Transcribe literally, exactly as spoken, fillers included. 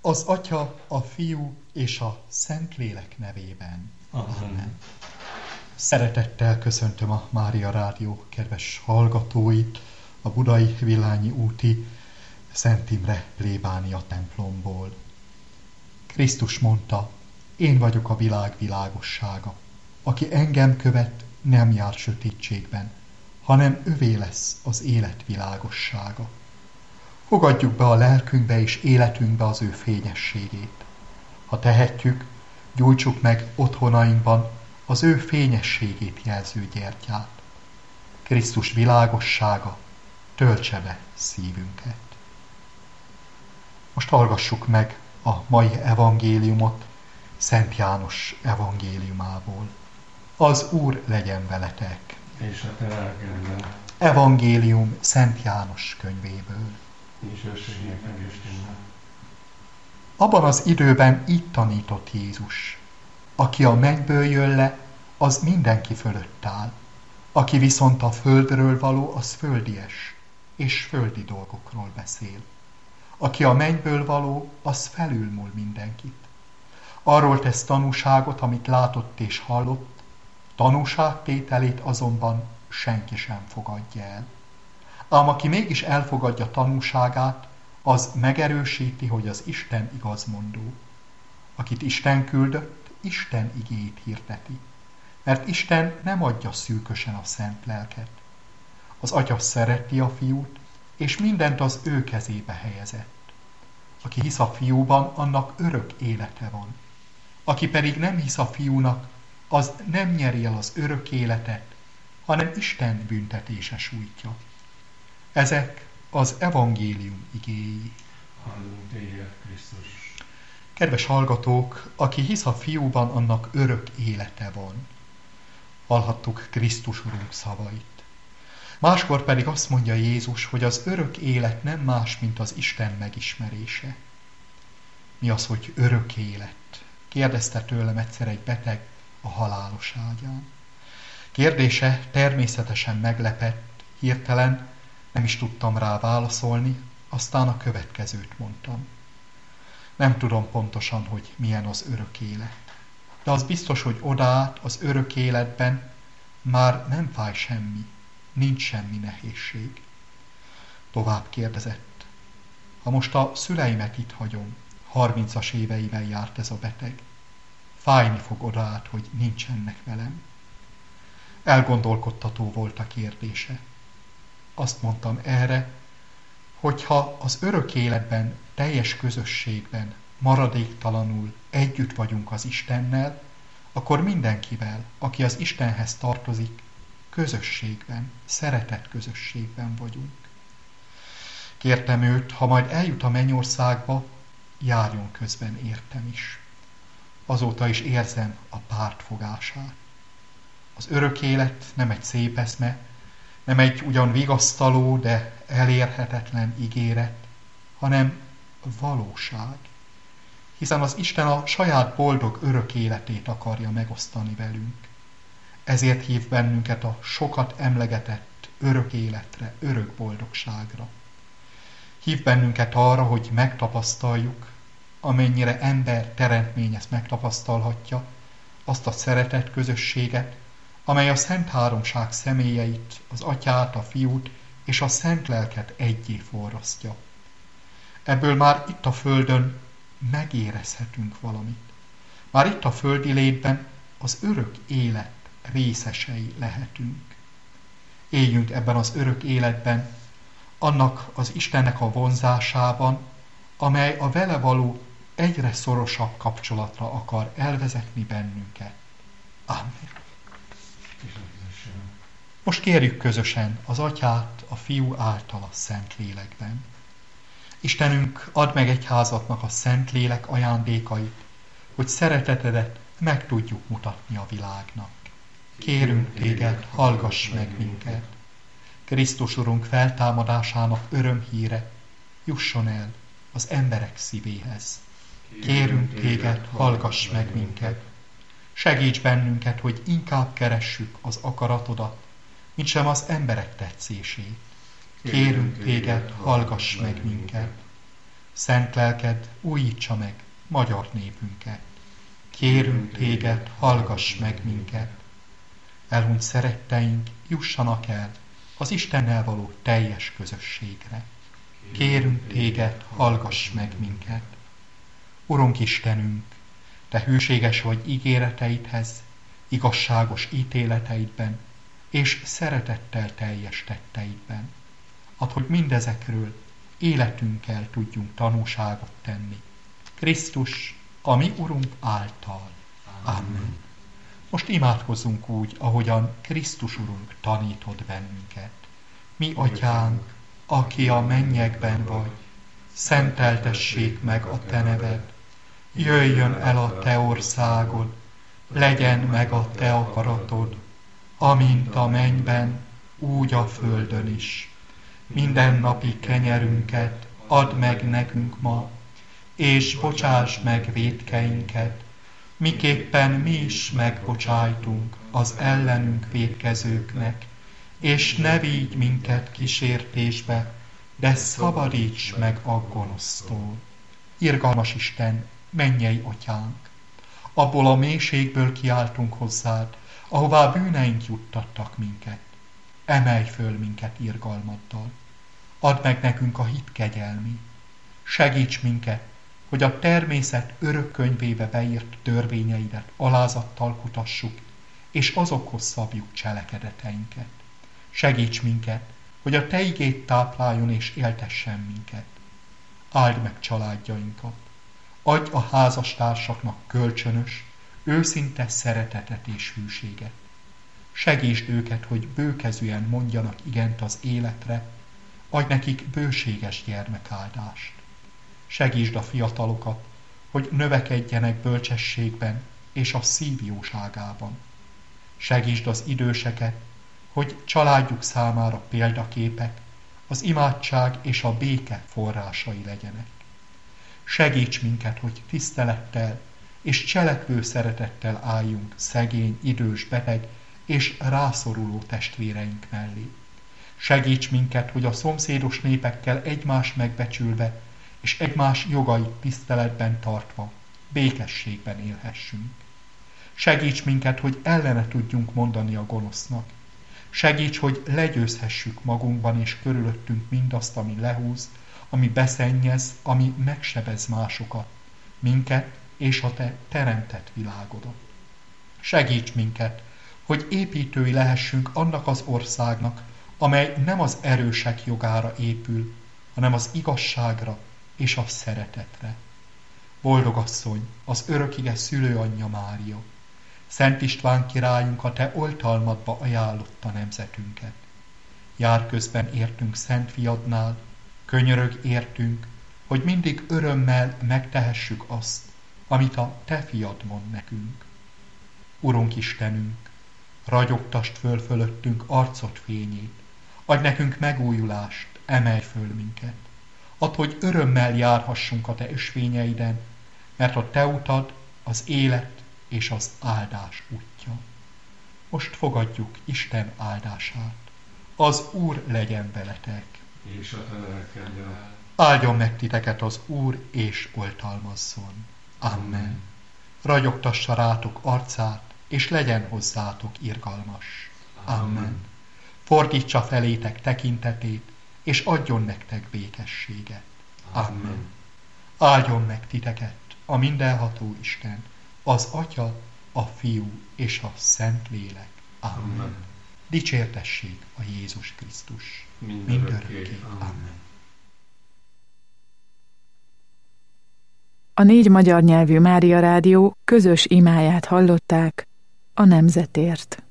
Az Atya, a Fiú és a Szentlélek nevében. Amen. Amen. Szeretettel köszöntöm a Mária Rádió kedves hallgatóit a Budai Villányi úti Szent Imre plébánia templomból. Krisztus mondta, én vagyok a világ világossága. Aki engem követ, nem jár sötétségben, hanem övé lesz az élet világossága. Fogadjuk be a lelkünkbe és életünkbe az ő fényességét. Ha tehetjük, gyújtsuk meg otthonainkban az ő fényességét jelző gyertyát. Krisztus világossága töltse be szívünket. Most hallgassuk meg a mai evangéliumot Szent János evangéliumából. Az Úr legyen veletek! És a te lelkedben. Evangélium Szent János könyvéből. Abban az időben így tanított Jézus. Aki a mennyből jön le, az mindenki fölött áll. Aki viszont a földről való, az földies, és földi dolgokról beszél. Aki a mennyből való, az felülmúl mindenkit. Arról tesz tanúságot, amit látott és hallott, tanúságtételét azonban senki sem fogadja el. Ám aki mégis elfogadja tanúságát, az megerősíti, hogy az Isten igazmondó. Akit Isten küldött, Isten igéjét hirdeti, mert Isten nem adja szűkösen a szent lelket. Az Atya szereti a Fiút, és mindent az ő kezébe helyezett. Aki hisz a Fiúban, annak örök élete van. Aki pedig nem hisz a Fiúnak, az nem nyeri el az örök életet, hanem Isten büntetése sújtja. Ezek az evangélium igéi. Hallunk téged, Krisztus. Kedves hallgatók, aki hisz a Fiúban, annak örök élete van. Hallhattuk Krisztus Urunk szavait. Máskor pedig azt mondja Jézus, hogy az örök élet nem más, mint az Isten megismerése. Mi az, hogy örök élet? Kérdezte tőlem egyszer egy beteg a halálos ágyán. Kérdése természetesen meglepett, hirtelen nem is tudtam rá válaszolni, aztán a következőt mondtam. Nem tudom pontosan, hogy milyen az örök élet. De az biztos, hogy odaát az örök életben már nem fáj semmi, nincs semmi nehézség. Tovább kérdezett. Ha most a szüleimet itt hagyom, harmincas éveiben járt ez a beteg, fájni fog odaát, hogy nincsenek velem. Elgondolkodtató volt a kérdése. Azt mondtam erre, hogyha az örök életben, teljes közösségben, maradéktalanul együtt vagyunk az Istennel, akkor mindenkivel, aki az Istenhez tartozik, közösségben, szeretett közösségben vagyunk. Kértem őt, ha majd eljut a mennyországba, járjon közben értem is. Azóta is érzem a pártfogását. Az örök élet nem egy szép eszme, nem egy ugyan vigasztaló, de elérhetetlen ígéret, hanem valóság. Hiszen az Isten a saját boldog örök életét akarja megosztani velünk. Ezért hív bennünket a sokat emlegetett örök életre, örök boldogságra. Hív bennünket arra, hogy megtapasztaljuk, amennyire ember teremtmény ezt megtapasztalhatja, azt a szeretett közösséget, amely a Szent Háromság személyeit, az Atyát, a Fiút és a Szent Lelket egyé forrasztja. Ebből már itt a földön megérezhetünk valamit. Már itt a földi létben az örök élet részesei lehetünk. Éljünk ebben az örök életben, annak az Istennek a vonzásában, amely a vele való egyre szorosabb kapcsolatra akar elvezetni bennünket. Amen. Most kérjük közösen az Atyát a Fiú által a Szentlélekben. Istenünk, add meg egyházadnak a Szentlélek ajándékait, hogy szeretetedet meg tudjuk mutatni a világnak. Kérünk téged, hallgass meg minket. Krisztus Urunk feltámadásának örömhíre jusson el az emberek szívéhez. Kérünk téged, hallgass meg minket. Segíts bennünket, hogy inkább keressük az akaratodat, mint sem az emberek tetszését. Kérünk téged, hallgass meg minket. Szent lelked újítsa meg magyar népünket. Kérünk téged, hallgass meg minket. Elhunyt szeretteink jussanak el az Istennel való teljes közösségre. Kérünk téged, hallgass meg minket. Urunk Istenünk, te hűséges vagy ígéreteidhez, igazságos ítéleteidben, és szeretettel teljes tetteidben. Add, hogy mindezekről életünkkel tudjunk tanúságot tenni. Krisztus, a mi Urunk által. Amen. Most imádkozzunk úgy, ahogyan Krisztus Urunk tanított bennünket. Mi Atyánk, aki a mennyekben vagy, szenteltessék meg a te neved. Jöjjön el a te országod, legyen meg a te akaratod, amint a mennyben, úgy a földön is. Mindennapi kenyerünket add meg nekünk ma, és bocsáss meg vétkeinket, miképpen mi is megbocsájtunk az ellenünk vétkezőknek, és ne vigy minket kísértésbe, de szabadíts meg a gonosztól. Irgalmas Isten, mennyei Atyánk, abból a mélységből kiáltunk hozzád, ahová bűneink juttattak minket. Emelj föl minket irgalmaddal. Add meg nekünk a hit kegyelmét. Segíts minket, hogy a természet örök könyvébe beírt törvényeidet alázattal kutassuk, és azokhoz szabjuk cselekedeteinket. Segíts minket, hogy a te igéd tápláljon és éltessen minket. Áld meg családjainkat. Adj a házastársaknak kölcsönös, őszinte szeretetet és hűséget. Segítsd őket, hogy bőkezűen mondjanak igent az életre, adj nekik bőséges gyermekáldást. Segítsd a fiatalokat, hogy növekedjenek bölcsességben és a szív jóságában. Segítsd az időseket, hogy családjuk számára példaképek, az imádság és a béke forrásai legyenek. Segíts minket, hogy tisztelettel és cselekvő szeretettel álljunk szegény, idős, beteg és rászoruló testvéreink mellé. Segíts minket, hogy a szomszédos népekkel egymást megbecsülve és egymás jogait tiszteletben tartva békességben élhessünk. Segíts minket, hogy ellene tudjunk mondani a gonosznak. Segíts, hogy legyőzhessük magunkban és körülöttünk mindazt, ami lehúz, ami beszennyez, ami megsebez másokat, minket és a te teremtett világodat. Segíts minket, hogy építői lehessünk annak az országnak, amely nem az erősek jogára épül, hanem az igazságra és a szeretetre. Boldog asszony, az örökige szülőanyja Mária, Szent István királyunk a te oltalmadba ajánlotta nemzetünket. Jár közben értünk Szent Fiadnál, könyörög értünk, hogy mindig örömmel megtehessük azt, amit a te fiad mond nekünk. Urunk Istenünk, ragyogtasd föl fölöttünk arcod fényét, adj nekünk megújulást, emelj föl minket. Add, hogy örömmel járhassunk a te ösvényeiden, mert a te utad az élet és az áldás útja. Most fogadjuk Isten áldását. Az Úr legyen veletek. És a te lelkeddel. Áldjon meg titeket az Úr, és oltalmazzon. Amen. Ragyogtassa rátok arcát, és legyen hozzátok irgalmas. Amen. Fordítsa felétek tekintetét, és adjon nektek békességet. Amen. Áldjon meg titeket a mindenható Isten, az Atya, a Fiú és a Szentlélek. Amen. Amen. Dicsértessék a Jézus Krisztus. Mindörökké. Amen. A négy magyar nyelvű Mária Rádió közös imáját hallották a nemzetért.